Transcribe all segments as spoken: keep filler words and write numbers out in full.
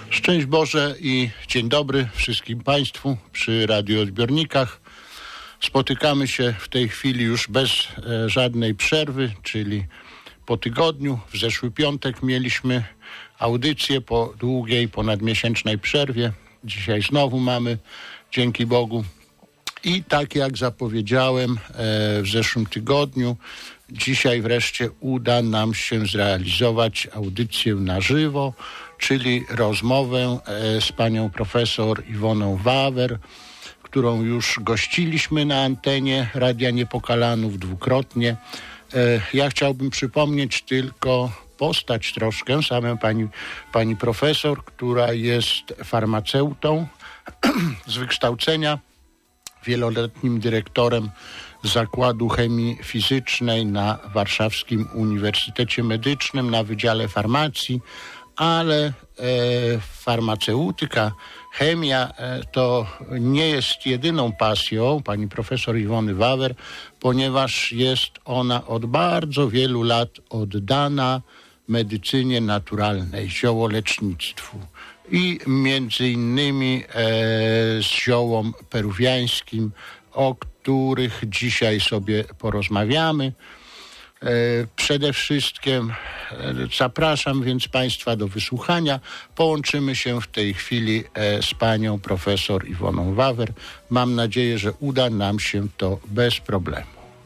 Szczęść Boże i dzień dobry wszystkim Państwu przy radioodbiornikach. Spotykamy się w tej chwili już bez e, żadnej przerwy, czyli po tygodniu. W zeszły piątek mieliśmy audycję po długiej, ponadmiesięcznej przerwie. Dzisiaj znowu mamy, dzięki Bogu. I tak jak zapowiedziałem e, w zeszłym tygodniu, dzisiaj wreszcie uda nam się zrealizować audycję na żywo, czyli rozmowę e, z panią profesor Iwoną Wawer, którą już gościliśmy na antenie Radia Niepokalanów dwukrotnie. E, ja chciałbym przypomnieć tylko postać troszkę samej pani, pani profesor, która jest farmaceutą z wykształcenia, wieloletnim dyrektorem Zakładu Chemii Fizycznej na Warszawskim Uniwersytecie Medycznym na Wydziale Farmacji, ale e, farmaceutyka, chemia e, to nie jest jedyną pasją pani profesor Iwony Wawer, ponieważ jest ona od bardzo wielu lat oddana medycynie naturalnej, ziołolecznictwu i między innymi e, z ziołom peruwiańskim, o których dzisiaj sobie porozmawiamy. E, przede wszystkim e, zapraszam więc Państwa do wysłuchania. Połączymy się w tej chwili e, z panią profesor Iwoną Wawer. Mam nadzieję, że uda nam się to bez problemu.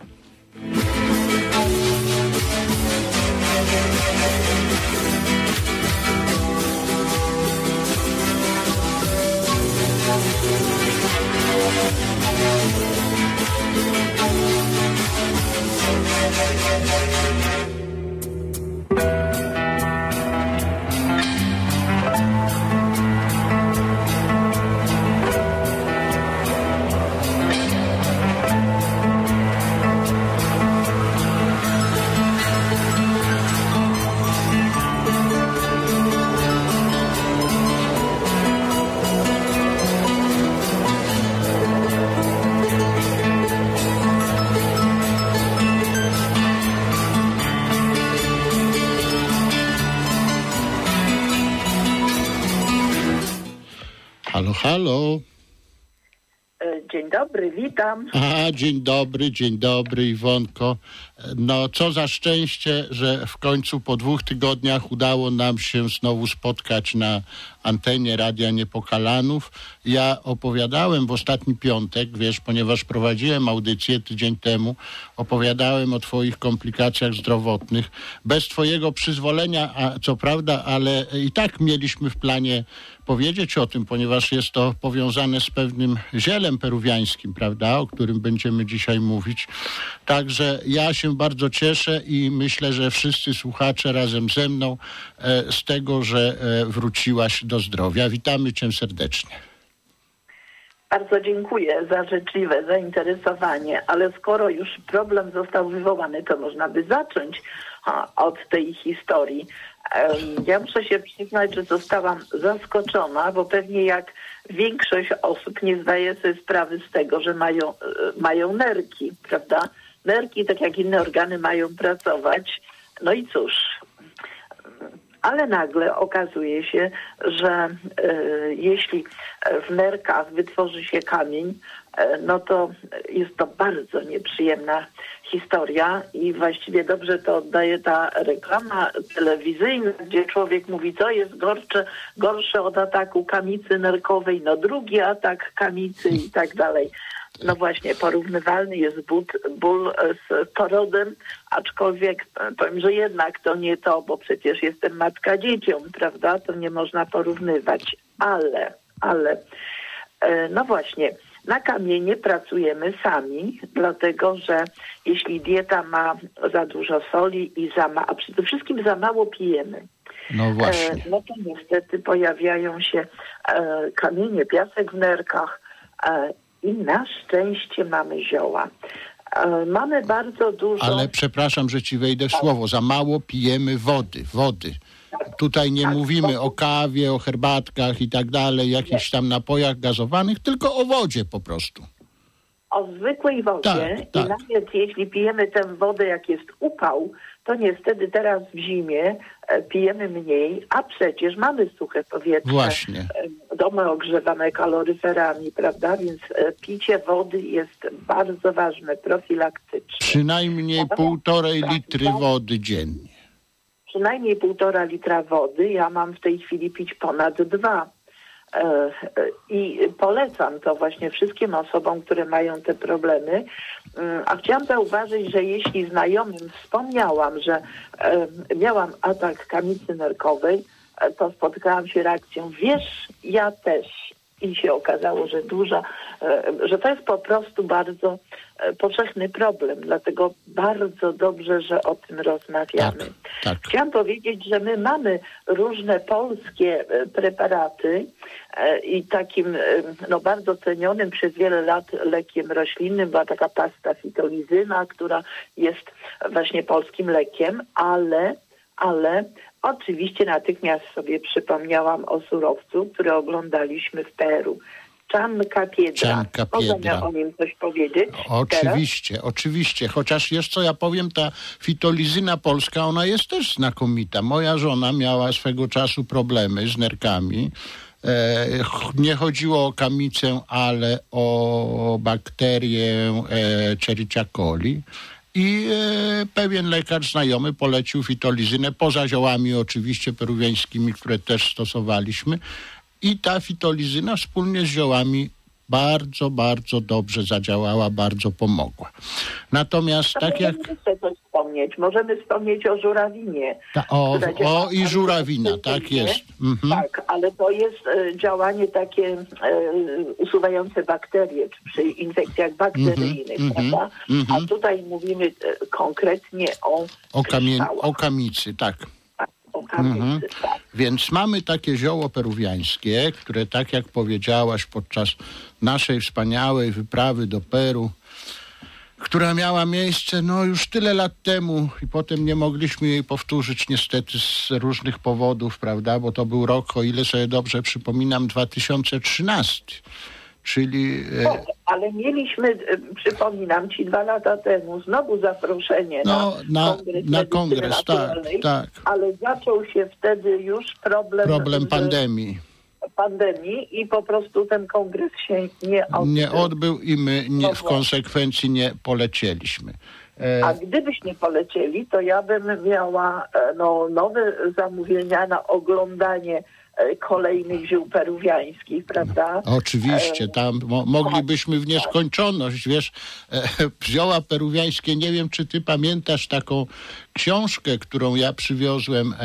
Halo, halo. Dzień dobry, witam. A, dzień dobry, dzień dobry, Iwonko. No, co za szczęście, że w końcu po dwóch tygodniach udało nam się znowu spotkać na antenie Radia Niepokalanów. Ja opowiadałem w ostatni piątek, wiesz, ponieważ prowadziłem audycję tydzień temu, opowiadałem o twoich komplikacjach zdrowotnych. Bez twojego przyzwolenia, a co prawda, ale i tak mieliśmy w planie powiedzieć o tym, ponieważ jest to powiązane z pewnym zielem peruwiańskim, prawda, o którym będziemy dzisiaj mówić. Także ja się bardzo cieszę i myślę, że wszyscy słuchacze razem ze mną e, z tego, że e, wróciłaś do zdrowia. Witamy cię serdecznie. Bardzo dziękuję za życzliwe zainteresowanie, ale skoro już problem został wywołany, to można by zacząć ha, od tej historii. Ja muszę się przyznać, że zostałam zaskoczona, bo pewnie jak większość osób nie zdaje sobie sprawy z tego, że mają, mają nerki, prawda? Nerki, tak jak inne organy, mają pracować. No i cóż, ale nagle okazuje się, że e, jeśli w nerkach wytworzy się kamień, e, no to jest to bardzo nieprzyjemna historia i właściwie dobrze to oddaje ta reklama telewizyjna, gdzie człowiek mówi, co jest gorsze, gorsze od ataku kamicy nerkowej, no drugi atak kamicy i tak dalej. No właśnie, porównywalny jest ból, ból z porodem, aczkolwiek powiem, że jednak to nie to, bo przecież jestem matka dzieciom, prawda? To nie można porównywać, ale, ale, no właśnie, na kamienie pracujemy sami, dlatego że jeśli dieta ma za dużo soli i za ma, a przede wszystkim za mało pijemy, no właśnie, no to niestety pojawiają się kamienie, piasek w nerkach, i na szczęście mamy zioła. E, mamy bardzo dużo... Ale przepraszam, że ci wejdę w słowo. Za mało pijemy wody, wody. Tutaj nie tak, mówimy o kawie, o herbatkach i tak dalej, jakichś tam napojach gazowanych, tylko o wodzie po prostu. O zwykłej wodzie. Tak, tak. I nawet jeśli pijemy tę wodę, jak jest upał, to niestety teraz w zimie e, pijemy mniej, a przecież mamy suche powietrze. Właśnie. E, domy ogrzewane kaloryferami, prawda? Więc e, picie wody jest bardzo ważne, profilaktyczne. Przynajmniej Natomiast półtorej tak, litry tak, wody dziennie. Przynajmniej półtora litra wody. Ja mam w tej chwili pić ponad dwa. E, e, I polecam to właśnie wszystkim osobom, które mają te problemy. Mm, A chciałam zauważyć, że jeśli znajomym wspomniałam, że e, miałam atak kamicy nerkowej, e, to spotkałam się reakcją, wiesz, ja też. I się okazało, że duża, e, że to jest po prostu bardzo e, powszechny problem. Dlatego bardzo dobrze, że o tym rozmawiamy. Tak, tak. Chciałam powiedzieć, że my mamy różne polskie e, preparaty e, i takim e, no, bardzo cenionym przez wiele lat lekiem roślinnym była taka pasta fitolizyna, która jest właśnie polskim lekiem, ale, ale oczywiście natychmiast sobie przypomniałam o surowcu, który oglądaliśmy w Peru. Czanka piedra. Czanka Możemy piedra. o nim coś powiedzieć? Oczywiście, teraz? oczywiście. Chociaż wiesz co, ja powiem, ta fitolizyna polska, ona jest też znakomita. Moja żona miała swego czasu problemy z nerkami. E, nie chodziło o kamicę, ale o bakterię e, Escherichia coli. I e, pewien lekarz znajomy polecił fitolizynę, poza ziołami oczywiście peruwiańskimi, które też stosowaliśmy. I ta fitolizyna wspólnie z ziołami bardzo, bardzo dobrze zadziałała, bardzo pomogła. Natomiast To tak jak... możemy jeszcze coś wspomnieć. Możemy wspomnieć o żurawinie. Ta, o, która działa o i żurawina, tak antyinfekcyjnie. jest. Mhm. Tak, ale to jest e, działanie takie e, usuwające bakterie czy przy infekcjach bakteryjnych, Mhm, prawda? mhm. A tutaj mówimy e, konkretnie o O, kamie... kryształach. o kamicy, tak. Tak, o kamicy, Mhm. tak. Więc mamy takie zioło peruwiańskie, które tak jak powiedziałaś podczas naszej wspaniałej wyprawy do Peru, która miała miejsce no już tyle lat temu i potem nie mogliśmy jej powtórzyć niestety z różnych powodów, prawda, bo to był rok, o ile sobie dobrze przypominam, dwa tysiące trzynasty, czyli... O, ale mieliśmy, e, przypominam ci, dwa lata temu znowu zaproszenie No, na, na- kongres na medycyny kongres, tak, naturalnej, tak. ale zaczął się wtedy już problem, problem że- pandemii. pandemii i po prostu ten kongres się nie odbył. Nie odbył i my nie, No w właśnie. konsekwencji nie polecieliśmy. E, A gdybyśmy polecieli, to ja bym miała e, no, nowe zamówienia na oglądanie e, kolejnych ziół peruwiańskich, prawda? Oczywiście, tam mo- moglibyśmy w nieskończoność, wiesz, e, zioła peruwiańskie, nie wiem, czy ty pamiętasz taką książkę, którą ja przywiozłem,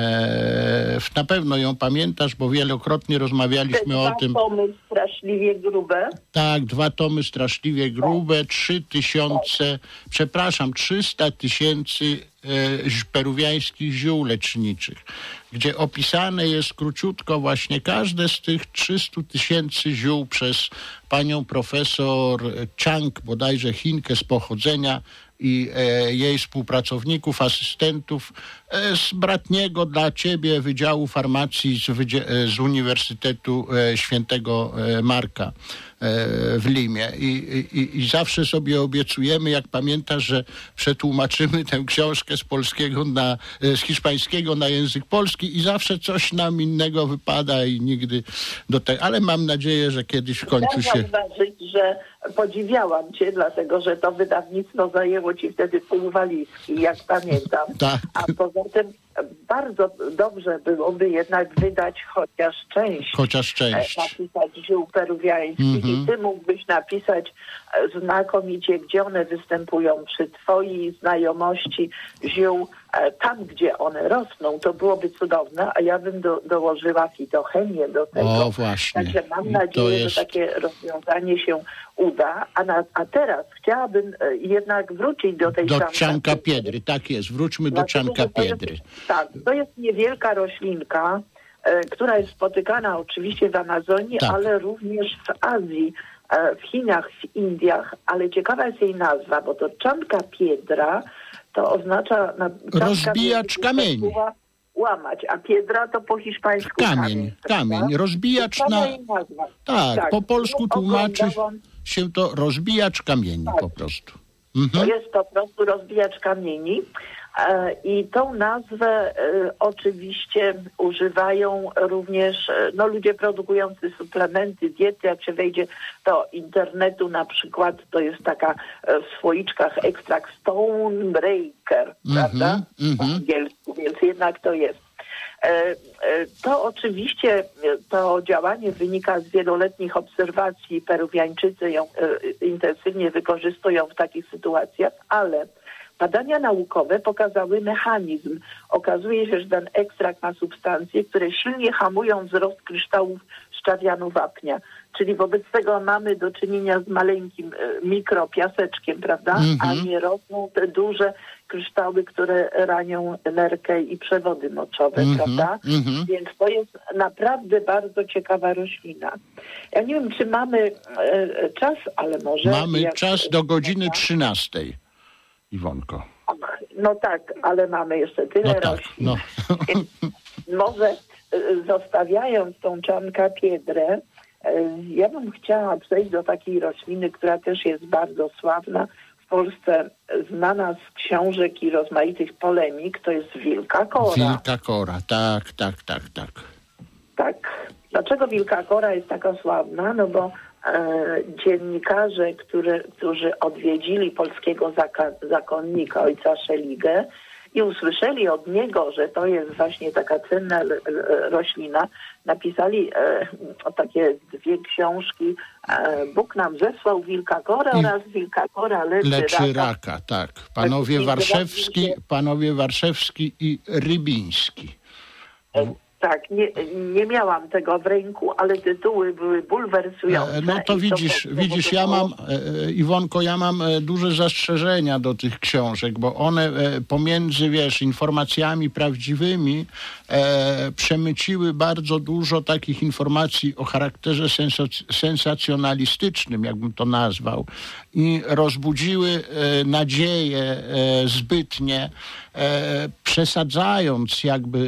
e, na pewno ją pamiętasz, bo wielokrotnie Te rozmawialiśmy o dwa tym. tomy straszliwie grube. Tak, dwa tomy straszliwie grube, trzy tysiące, przepraszam, trzysta tysięcy e, ż- peruwiańskich ziół leczniczych, gdzie opisane jest króciutko właśnie każde z tych trzystu tysięcy ziół przez panią profesor Chang, bodajże Chinkę z pochodzenia, i e, jej współpracowników, asystentów e, z bratniego dla ciebie Wydziału Farmacji z, wydzie- e, z Uniwersytetu e, Świętego e, Marka e, w Limie. I, i, I zawsze sobie obiecujemy, jak pamiętasz, że przetłumaczymy tę książkę z polskiego na, e, z hiszpańskiego na język polski i zawsze coś nam innego wypada i nigdy do tego. Ale mam nadzieję, że kiedyś w końcu Chciałam się... zauważyć, że podziwiałam cię, dlatego że to wydawnictwo zajęło ci wtedy pół walizki, jak pamiętam. Tak. A poza tym bardzo dobrze byłoby jednak wydać chociaż część. Chociaż część. e, Napisać ziół peruwiańskich Mhm. i ty mógłbyś napisać e, znakomicie, gdzie one występują przy twojej znajomości ziół, e, tam gdzie one rosną. To byłoby cudowne, a ja bym do, dołożyła fitochemię do tego. O, właśnie. Także mam To nadzieję, jest- że takie rozwiązanie się uda. A, na, a teraz chciałabym e, jednak wrócić do tej Do Czanka Czanka Piedry. Piedry, tak jest. Wróćmy do Dlatego, Czanka że to jest- Piedry. Tak, to jest niewielka roślinka, e, która jest spotykana oczywiście w Amazonii, Tak. ale również w Azji, e, w Chinach, w Indiach, ale ciekawa jest jej nazwa, bo to Czanka Piedra to oznacza... Na, czanka Rozbijacz to kamieni. słowa łamać, a piedra to po hiszpańsku Kamień, kamień. prawda? kamień. Rozbijacz To sama na... jej nazwa. Tak, po polsku No, tłumaczy oglądałam- się to rozbijacz kamieni Tak. po prostu. To Mhm. jest po prostu rozbijacz kamieni, I tą nazwę oczywiście używają również no, ludzie produkujący suplementy, diety. Jak się wejdzie do internetu na przykład, to jest taka w słoiczkach ekstrakt Stonebreaker, mm-hmm, prawda? Mm-hmm. Po angielsku, więc jednak to jest. To oczywiście to działanie wynika z wieloletnich obserwacji. Peruwiańczycy ją intensywnie wykorzystują w takich sytuacjach, ale badania naukowe pokazały mechanizm. Okazuje się, że ten ekstrakt ma substancje, które silnie hamują wzrost kryształów szczawianu wapnia. Czyli wobec tego mamy do czynienia z maleńkim mikropiaseczkiem, prawda? Mm-hmm. A nie rosną te duże kryształy, które ranią nerkę i przewody moczowe, mm-hmm. prawda? Mm-hmm. Więc to jest naprawdę bardzo ciekawa roślina. Ja nie wiem, czy mamy e, czas, ale może... Mamy jak, czas do godziny trzynastej. Iwonko. No tak, ale mamy jeszcze tyle no tak, roślin. No. Może zostawiając tą czankapiedrę, ja bym chciała przejść do takiej rośliny, która też jest bardzo sławna, w Polsce znana z książek i rozmaitych polemik, to jest wilka kora. Wilka kora, tak, tak, tak, tak. Tak. Dlaczego wilka kora jest taka sławna? No bo e, dziennikarze, który, którzy odwiedzili polskiego zaka- zakonnika, ojca Szeligę, i usłyszeli od niego, że to jest właśnie taka cenna l- l- roślina, napisali e, takie dwie książki. E, Bóg nam zesłał wilka kora I oraz wilka kora leczy, leczy raka. raka. Tak, panowie Warszewski, panowie Warszewski i Rybiński. E, Tak, nie, nie miałam tego w ręku, ale tytuły były bulwersujące. No to widzisz, to widzisz, ja mam, Iwonko, ja mam duże zastrzeżenia do tych książek, bo one pomiędzy, wiesz, informacjami prawdziwymi e, przemyciły bardzo dużo takich informacji o charakterze sensac- sensacjonalistycznym, jakbym to nazwał, i rozbudziły e, nadzieje e, zbytnie, e, przesadzając jakby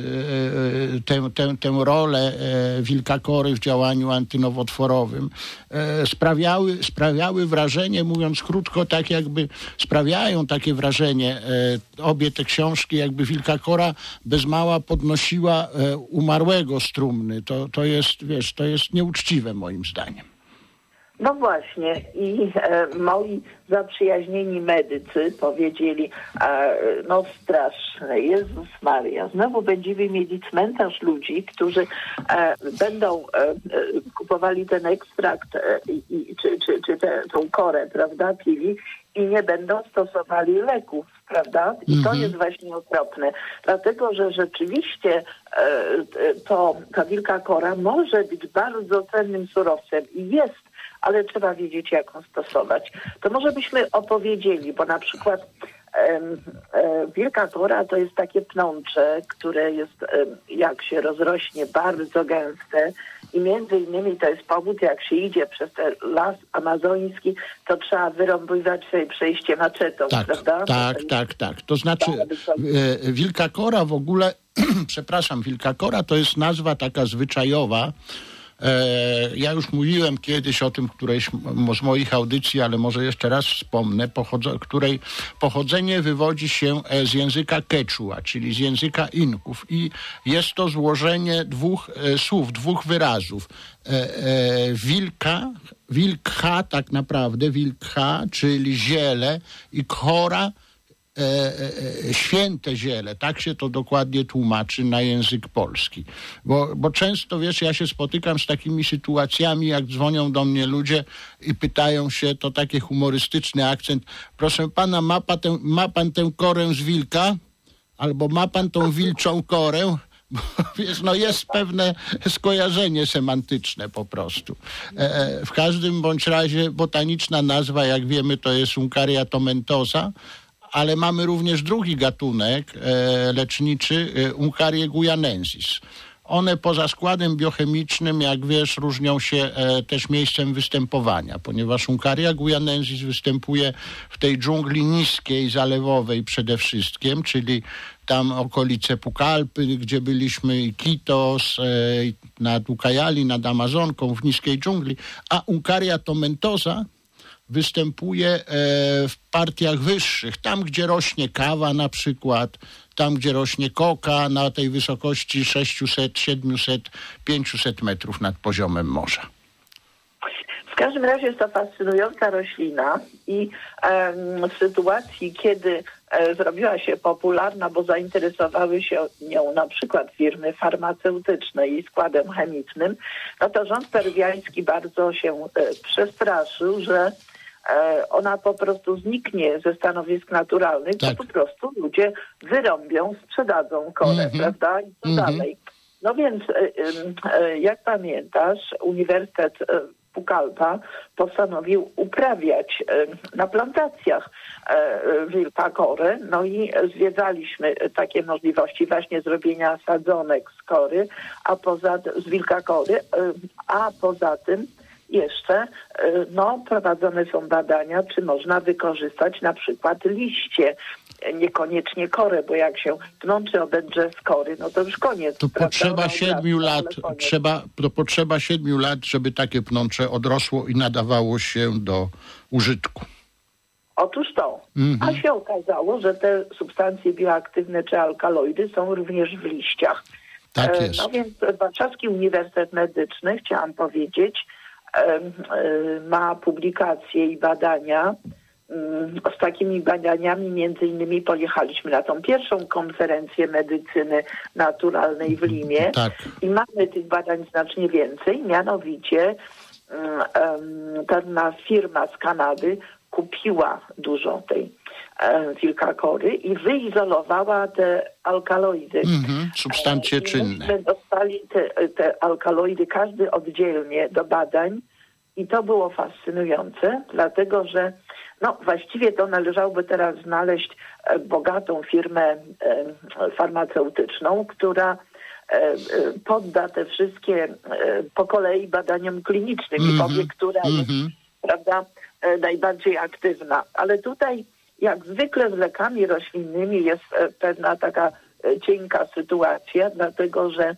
e, tę, tę, tę rolę e, wilka kory w działaniu antynowotworowym, e, sprawiały, sprawiały wrażenie, mówiąc krótko, tak jakby sprawiają takie wrażenie e, obie te książki, jakby wilka kora bez mała podnosiła e, umarłego z trumny. To, to jest, wiesz, to jest nieuczciwe moim zdaniem. No właśnie i e, moi zaprzyjaźnieni medycy powiedzieli, e, no straszne, Jezus Maria, znowu będziemy mieli cmentarz ludzi, którzy e, będą e, e, kupowali ten ekstrakt e, i, czy, czy, czy tę korę, prawda, pili i nie będą stosowali leków, prawda? I mm-hmm. to jest właśnie okropne, dlatego że rzeczywiście e, to ta wilka kora może być bardzo cennym surowcem i jest, ale trzeba wiedzieć, jak ją stosować. To może byśmy opowiedzieli, bo na przykład um, um, wilka kora to jest takie pnącze, które jest, um, jak się rozrośnie, bardzo gęste i między innymi to jest powód, jak się idzie przez ten las amazoński, to trzeba wyrąbywać sobie przejście maczetą, tak, prawda? Tak, to tak, tak. To znaczy e, wilka kora w ogóle, przepraszam, wilka kora to jest nazwa taka zwyczajowa. Ja już mówiłem kiedyś o tym, którejś z moich audycji, ale może jeszcze raz wspomnę, pochodze, której pochodzenie wywodzi się z języka quechua, czyli z języka Inków i jest to złożenie dwóch słów, dwóch wyrazów. Wilka, wilkha tak naprawdę, wilkha, czyli ziele i kora, E, e, święte ziele, tak się to dokładnie tłumaczy na język polski. Bo, bo często, wiesz, ja się spotykam z takimi sytuacjami, jak dzwonią do mnie ludzie i pytają się, to taki humorystyczny akcent, proszę pana, ma pan tę, ma pan tę korę z wilka? Albo ma pan tą wilczą korę? Bo, wiesz, no jest pewne skojarzenie semantyczne po prostu. E, w każdym bądź razie botaniczna nazwa, jak wiemy, to jest Uncaria tomentosa, ale mamy również drugi gatunek e, leczniczy, e, Uncaria guyanensis. One poza składem biochemicznym, jak wiesz, różnią się e, też miejscem występowania, ponieważ Uncaria guyanensis występuje w tej dżungli niskiej, zalewowej przede wszystkim, czyli tam okolice Pucallpy, gdzie byliśmy, Iquitos, e, nad Ucayali, nad Amazonką, w niskiej dżungli, a Uncaria tomentosa występuje w partiach wyższych, tam gdzie rośnie kawa na przykład, tam gdzie rośnie koka na tej wysokości sześćset, siedemset, pięćset metrów nad poziomem morza. W każdym razie jest to fascynująca roślina i e, w sytuacji, kiedy e, zrobiła się popularna, bo zainteresowały się nią na przykład firmy farmaceutyczne i składem chemicznym, no to rząd peruwiański bardzo się e, przestraszył, że e, ona po prostu zniknie ze stanowisk naturalnych, tak. To po prostu ludzie wyrąbią, sprzedadzą korę, mm-hmm. prawda? I co mm-hmm. dalej? No więc, e, e, jak pamiętasz, Uniwersytet e, Pucallpa postanowił uprawiać na plantacjach wilkakorę, no i zwiedzaliśmy takie możliwości właśnie zrobienia sadzonek z kory, a poza z wilkakory, a poza tym jeszcze no, prowadzone są badania, czy można wykorzystać na przykład liście, niekoniecznie korę, bo jak się pnączy obędrze z kory, no to już koniec. To potrzeba siedmiu lat, trzeba, to potrzeba siedmiu lat, żeby takie pnącze odrosło i nadawało się do użytku. Otóż to. Mm-hmm. A się okazało, że te substancje bioaktywne czy alkaloidy są również w liściach. Tak jest. No więc Warszawski Uniwersytet Medyczny, chciałam powiedzieć, ma publikacje i badania. Z takimi badaniami między innymi pojechaliśmy na tą pierwszą konferencję medycyny naturalnej w Limie. Tak. I mamy tych badań znacznie więcej. Mianowicie um, pewna firma z Kanady kupiła dużo tej um, wilkakory i wyizolowała te alkaloidy. Mm-hmm, substancje I czynne. Myśmy dostali te, te alkaloidy każdy oddzielnie do badań i to było fascynujące, dlatego że no właściwie to należałoby teraz znaleźć bogatą firmę farmaceutyczną, która podda te wszystkie po kolei badaniom klinicznym mm-hmm. i powie, która mm-hmm. jest, prawda, najbardziej aktywna. Ale tutaj, jak zwykle z lekami roślinnymi, jest pewna taka cienka sytuacja, dlatego że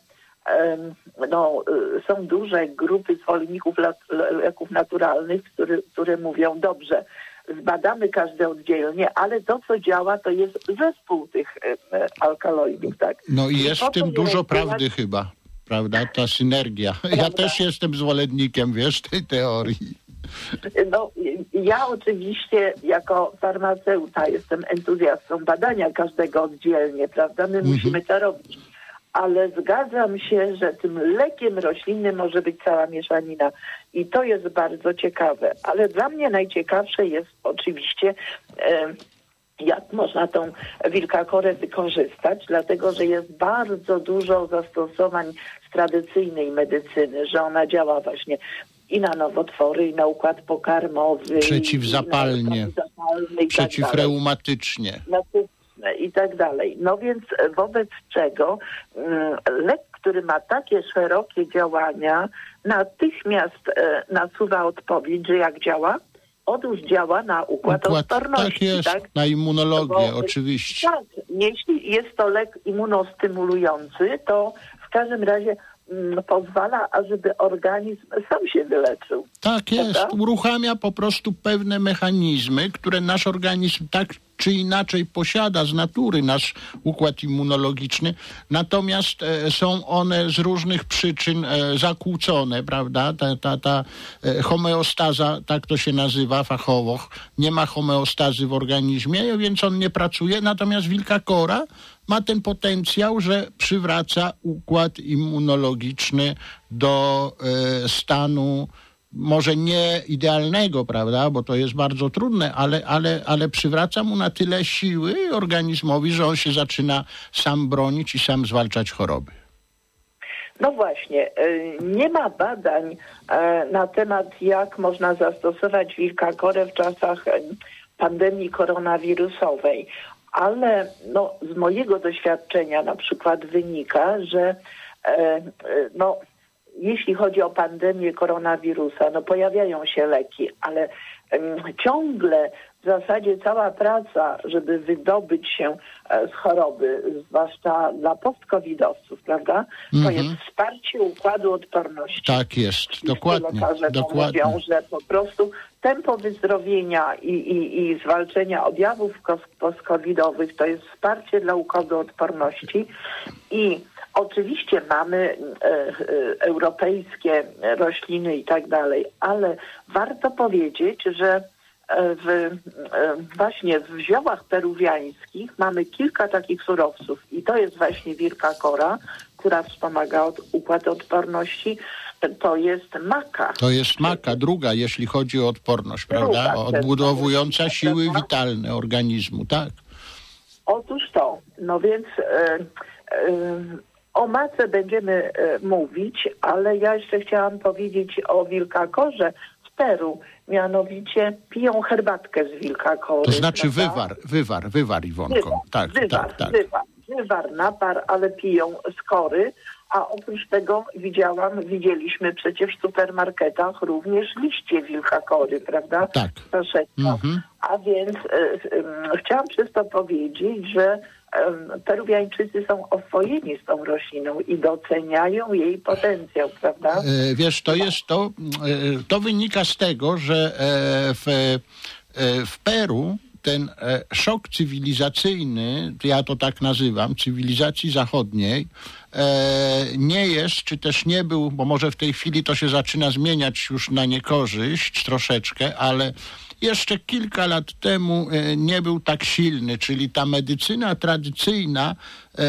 no, są duże grupy zwolenników leków naturalnych, które, które mówią, dobrze, zbadamy każde oddzielnie, ale to, co działa, to jest zespół tych e, alkaloidów, tak? No i jest I w tym dużo prawdy chyba, prawda? Ta synergia. Prawda? Ja też jestem zwolennikiem, wiesz, tej teorii. No, ja oczywiście jako farmaceuta jestem entuzjastą badania każdego oddzielnie, prawda? My mhm. musimy to robić. Ale zgadzam się, że tym lekiem roślinnym może być cała mieszanina i to jest bardzo ciekawe. Ale dla mnie najciekawsze jest oczywiście, e, jak można tą wilkakorę wykorzystać, dlatego że jest bardzo dużo zastosowań z tradycyjnej medycyny, że ona działa właśnie i na nowotwory, i na układ pokarmowy, przeciwzapalnie, i na zapalny, i przeciwreumatycznie. Tak i tak dalej. No więc wobec czego lek, który ma takie szerokie działania, natychmiast e, nasuwa odpowiedź, że jak działa? Otóż działa na układ, układ odporności. Tak jest, tak? Na immunologię Bo, oczywiście. Tak, jeśli jest to lek immunostymulujący, to w każdym razie m, pozwala, ażeby organizm sam się wyleczył. Tak jest, prawda? Uruchamia po prostu pewne mechanizmy, które nasz organizm tak czy inaczej posiada z natury, nasz układ immunologiczny, natomiast e, są one z różnych przyczyn e, zakłócone, prawda? Ta, ta, ta e, homeostaza, tak to się nazywa fachowo, nie ma homeostazy w organizmie, więc on nie pracuje, natomiast wilkakora ma ten potencjał, że przywraca układ immunologiczny do e, stanu może nie idealnego, prawda, bo to jest bardzo trudne, ale, ale, ale przywraca mu na tyle siły organizmowi, że on się zaczyna sam bronić i sam zwalczać choroby. No właśnie, nie ma badań na temat, jak można zastosować wilkakorę w czasach pandemii koronawirusowej, ale no, z mojego doświadczenia na przykład wynika, że no, jeśli chodzi o pandemię koronawirusa, no pojawiają się leki, ale um, ciągle w zasadzie cała praca, żeby wydobyć się z choroby, zwłaszcza dla post-covidowców, prawda? Mm-hmm. To jest wsparcie układu odporności. Tak jest, Wszyscy dokładnie. Lekarze dokładnie. mówią, że po prostu tempo wyzdrowienia i, i, i zwalczenia objawów post-covidowych to jest wsparcie dla układu odporności i oczywiście mamy e, e, europejskie rośliny i tak dalej, ale warto powiedzieć, że w, e, właśnie w ziołach peruwiańskich mamy kilka takich surowców i to jest właśnie wilka kora, która wspomaga od, układ odporności. To jest maka. To jest maka, druga, jeśli chodzi o odporność, prawda? Druga, Odbudowująca jest, siły prawda? witalne organizmu, tak? Otóż to. No więc e, e, o mace będziemy e, mówić, ale ja jeszcze chciałam powiedzieć o wilkakorze w Peru. Mianowicie piją herbatkę z wilkakory. To znaczy prawda? wywar, wywar, wywar, Iwonko. Wywar, tak, wywar, tak, tak. Wywar, wywar, napar, ale piją z kory. A oprócz tego widziałam, widzieliśmy przecież w supermarketach również liście wilkakory, prawda? Tak. Mhm. A więc e, e, chciałam przez to powiedzieć, że e, Peruwiańczycy są oswojeni z tą rośliną i doceniają jej potencjał, prawda? E, wiesz, to jest to, e, to wynika z tego, że e, w, e, w Peru ten e, szok cywilizacyjny, ja to tak nazywam, cywilizacji zachodniej, e, nie jest, czy też nie był, bo może w tej chwili to się zaczyna zmieniać już na niekorzyść troszeczkę, ale jeszcze kilka lat temu e, nie był tak silny, czyli ta medycyna tradycyjna e,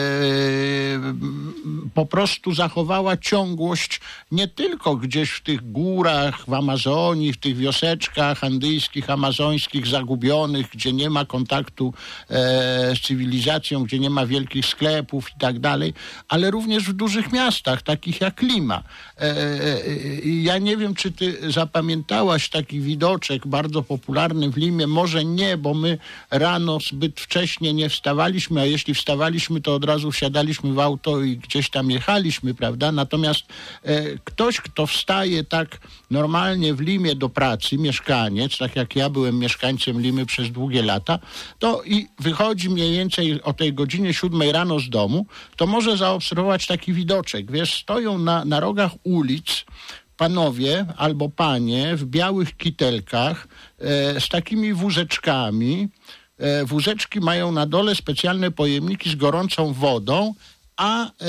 po prostu zachowała ciągłość nie tylko gdzieś w tych górach, w Amazonii, w tych wioseczkach andyjskich, amazońskich, zagubionych, gdzie nie ma kontaktu e, z cywilizacją, gdzie nie ma wielkich sklepów i tak dalej, ale również w dużych miastach, takich jak Lima. E, e, ja nie wiem, czy ty zapamiętałaś taki widoczek bardzo popularny w Limie, może nie, bo my rano zbyt wcześnie nie wstawaliśmy, a jeśli wstawaliśmy, to od razu wsiadaliśmy w auto i gdzieś tam jechaliśmy, prawda? Natomiast e, ktoś, kto wstaje tak normalnie w Limie do pracy, mieszkaniec, tak jak ja byłem mieszkańcem Limy przez długie lata, to i wychodzi mniej więcej o tej godzinie siódmej rano z domu, to może zaobserwować taki widoczek. Wiesz, stoją na, na rogach ulic panowie albo panie w białych kitelkach e, z takimi wózeczkami. E, wózeczki mają na dole specjalne pojemniki z gorącą wodą, a e,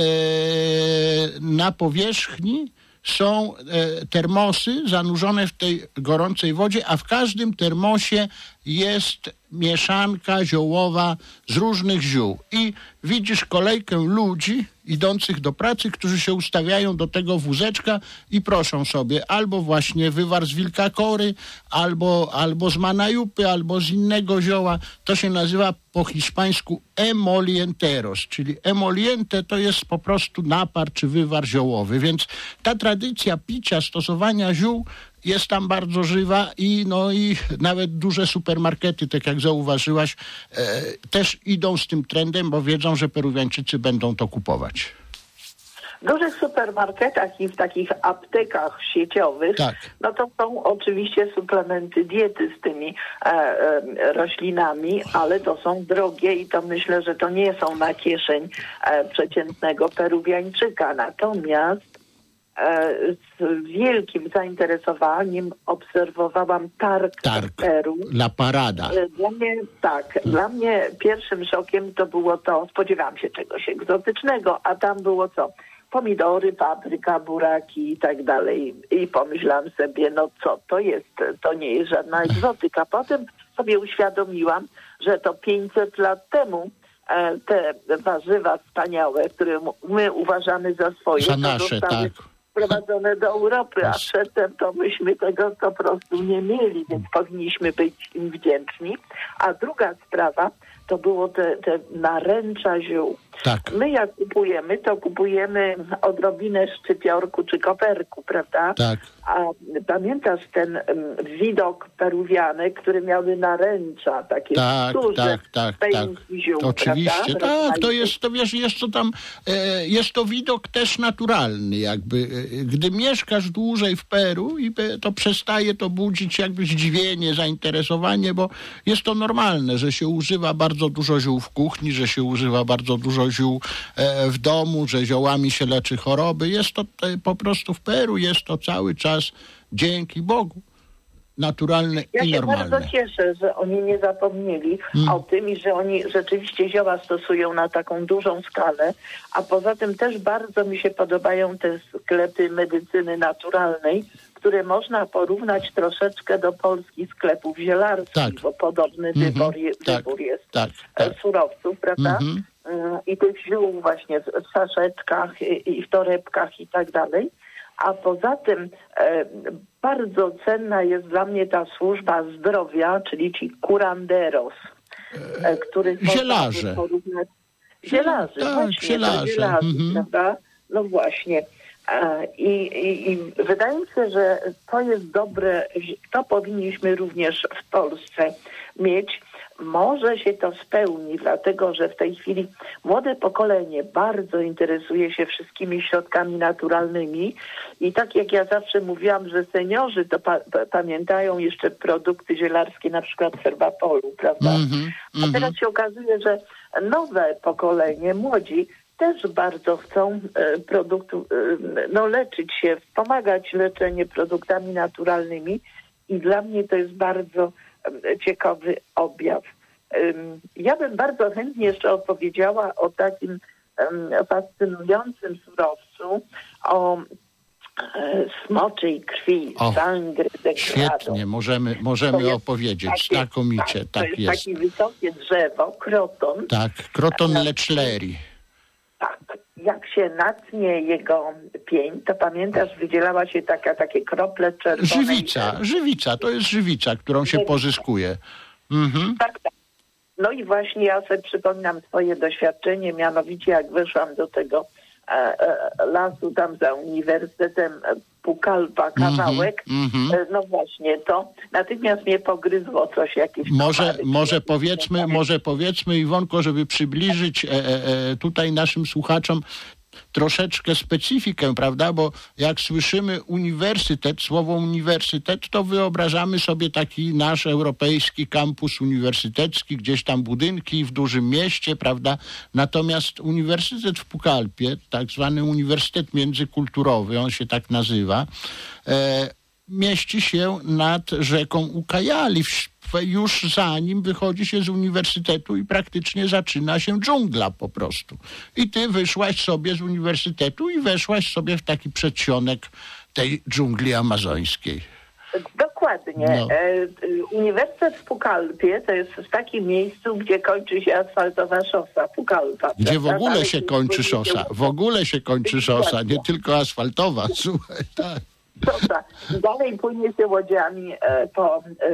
na powierzchni są e, termosy zanurzone w tej gorącej wodzie, a w każdym termosie jest mieszanka ziołowa z różnych ziół. I widzisz kolejkę ludzi idących do pracy, którzy się ustawiają do tego wózeczka i proszą sobie albo właśnie wywar z wilkakory, albo, albo z manajupy, albo z innego zioła. To się nazywa po hiszpańsku emolienteros, czyli emoliente to jest po prostu napar czy wywar ziołowy. Więc ta tradycja picia, stosowania ziół jest tam bardzo żywa i no i nawet duże supermarkety, tak jak zauważyłaś, e, też idą z tym trendem, bo wiedzą, że Peruwiańczycy będą to kupować. W dużych supermarketach i w takich aptekach sieciowych, tak. No to są oczywiście suplementy diety z tymi e, e, roślinami, ale to są drogie i to myślę, że to nie są na kieszeń e, przeciętnego Peruwiańczyka. Natomiast z wielkim zainteresowaniem obserwowałam targ, targ Peru. La Parada. Dla mnie, tak, hmm. dla mnie pierwszym szokiem to było to, spodziewałam się czegoś egzotycznego, a tam było co? Pomidory, papryka, buraki i tak dalej. I pomyślałam sobie, no co to jest? To nie jest żadna egzotyka. Potem sobie uświadomiłam, że to pięćset lat temu te warzywa wspaniałe, które my uważamy za swoje, za nasze, tak. wprowadzone do Europy, a przedtem to myśmy tego po prostu nie mieli, więc powinniśmy być im wdzięczni. A druga sprawa to było te, te naręcza ziół. Tak. My jak kupujemy, to kupujemy odrobinę szczypiorku czy koperku, prawda? Tak. A pamiętasz ten um, widok peruwianek, które miały naręcza, takie tak, duże, tak, tak, tak. ziół, Oczywiście, prawda? tak, to jest, to wiesz, jest to tam, e, jest to widok też naturalny, jakby, e, gdy mieszkasz dłużej w Peru i pe, to przestaje to budzić jakby zdziwienie, zainteresowanie, bo jest to normalne, że się używa bardzo dużo ziół w kuchni, że się używa bardzo dużo ziół e, w domu, że ziołami się leczy choroby. Jest to e, po prostu w Peru, jest to cały czas, dzięki Bogu, naturalne ja i normalne. Ja się bardzo cieszę, że oni nie zapomnieli hmm. o tym i że oni rzeczywiście zioła stosują na taką dużą skalę, a poza tym też bardzo mi się podobają te sklepy medycyny naturalnej, które można porównać troszeczkę do polskich sklepów zielarskich, tak. bo podobny mm-hmm. wybór, je, tak. wybór jest tak. Tak. surowców, prawda? Mm-hmm. I tych ziół właśnie w saszeczkach i, i w torebkach i tak dalej. A poza tym e, bardzo cenna jest dla mnie ta służba zdrowia, czyli ci curanderos, e, których zielarze. można porównać. Zielarze, tak, właśnie, zielarze. zielarze, mm-hmm. prawda? No właśnie. I, i, I wydaje mi się, że to jest dobre, to powinniśmy również w Polsce mieć. Może się to spełni, dlatego że w tej chwili młode pokolenie bardzo interesuje się wszystkimi środkami naturalnymi i tak jak ja zawsze mówiłam, że seniorzy to pa- pa- pamiętają jeszcze produkty zielarskie, na przykład Herbapolu, prawda? Mm-hmm, mm-hmm. A teraz się okazuje, że nowe pokolenie, młodzi, też bardzo chcą e, produktu, e, no, leczyć się, wspomagać leczenie produktami naturalnymi i dla mnie to jest bardzo e, ciekawy objaw. E, ja bym bardzo chętnie jeszcze opowiedziała o takim e, fascynującym surowcu, o e, smoczej krwi, sangre de świetnie, możemy, możemy opowiedzieć takie, znakomicie. Tak, tak to jest, jest takie wysokie drzewo, kroton. Tak, kroton leczleri. Tak, jak się natnie jego pień, to pamiętasz, wydzielała się taka, takie krople czerwone. Żywica, i... żywica, to jest żywica, którą się żywica. pozyskuje. Mhm. Tak, tak. No i właśnie ja sobie przypominam swoje doświadczenie, mianowicie jak weszłam do tego e, e, lasu tam za Uniwersytetem Pucallpa kawałek, mm-hmm. e, no właśnie to natychmiast mnie pogryzło coś jakieś. Może, może powiedzmy, może powiedzmy Iwonko, żeby przybliżyć e, e, tutaj naszym słuchaczom troszeczkę specyfikę, prawda, bo jak słyszymy uniwersytet, słowo uniwersytet, to wyobrażamy sobie taki nasz europejski kampus uniwersytecki, gdzieś tam budynki w dużym mieście, prawda, natomiast Uniwersytet w Pucallpie, tak zwany Uniwersytet Międzykulturowy, on się tak nazywa, e, mieści się nad rzeką Ucayali, już zanim wychodzi się z uniwersytetu i praktycznie zaczyna się dżungla po prostu. I ty wyszłaś sobie z uniwersytetu i weszłaś sobie w taki przedsionek tej dżungli amazońskiej. Dokładnie. No. Uniwersytet w Pucallpie to jest w takim miejscu, gdzie kończy się asfaltowa szosa Pucallpa. Gdzie w ogóle się kończy szosa. W ogóle się kończy szosa, nie tylko asfaltowa. Słuchaj, tak. Szosa. Dalej płynie się łodziami e, po, e,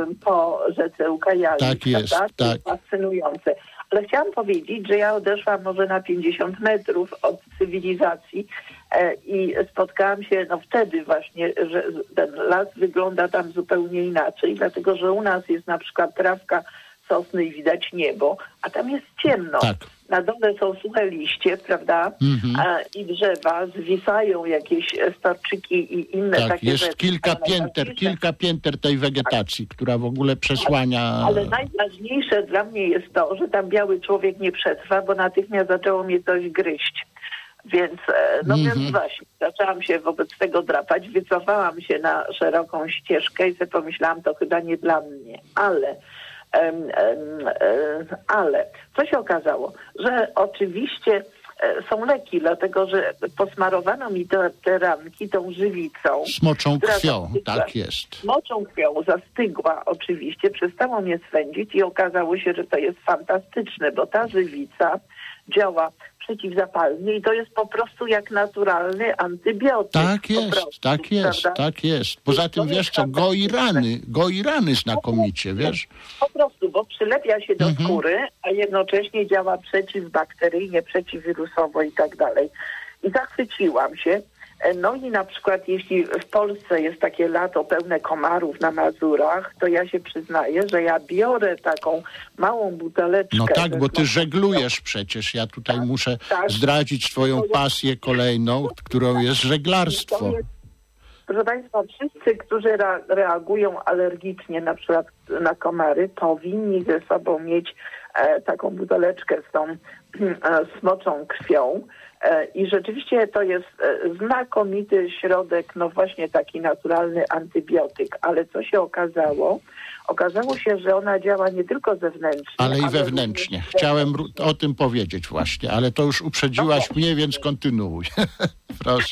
po rzece Ucayali. Tak jest, tak. To jest fascynujące. Ale chciałam powiedzieć, że ja odeszłam może na pięćdziesiąt metrów od cywilizacji e, i spotkałam się, no wtedy właśnie, że ten las wygląda tam zupełnie inaczej, dlatego że u nas jest na przykład trawka, sosny i widać niebo, a tam jest ciemno. Tak. Na dole są suche liście, prawda? Mm-hmm. A, i drzewa, zwisają jakieś storczyki i inne tak, takie jest rzeczy. kilka pięter, kilka pięter tej wegetacji, tak. która w ogóle przesłania... Ale, ale najważniejsze dla mnie jest to, że tam biały człowiek nie przetrwa, bo natychmiast zaczęło mnie coś gryźć. Więc, no mm-hmm. więc właśnie, zaczęłam się wobec tego drapać, wycofałam się na szeroką ścieżkę i sobie pomyślałam, to chyba nie dla mnie. Ale... Um, um, um, ale co się okazało, że oczywiście um, są leki, dlatego że posmarowano mi te, te ranki tą żywicą. Smoczą krwią, zastygła, tak jest. Smoczą krwią, zastygła oczywiście, przestało mnie swędzić i okazało się, że to jest fantastyczne, bo ta żywica działa przeciwzapalnie i to jest po prostu jak naturalny antybiotyk. Tak jest, prostu, tak jest, prawda? tak jest. Poza tym, wiesz co, goi rany, goi rany znakomicie, wiesz? Po prostu, bo przylepia się do Mhm. skóry, a jednocześnie działa przeciwbakteryjnie, przeciwwirusowo i tak dalej. I zachwyciłam się. No i na przykład jeśli w Polsce jest takie lato pełne komarów na Mazurach, to ja się przyznaję, że ja biorę taką małą buteleczkę. No tak, ze bo ty smakiem- żeglujesz przecież. Ja tutaj Tak, muszę tak. zdradzić twoją pasję kolejną, którą jest żeglarstwo. To jest, proszę Państwa, wszyscy, którzy re- reagują alergicznie na przykład na komary, powinni ze sobą mieć e, taką buteleczkę z tą e, smoczą krwią. E, I rzeczywiście to jest e, znakomity środek, no właśnie taki naturalny antybiotyk. Ale co się okazało? Okazało się, że ona działa nie tylko zewnętrznie, Ale i również wewnętrznie. Chciałem ró- o tym powiedzieć właśnie, ale to już uprzedziłaś mnie, więc kontynuuj. Proszę.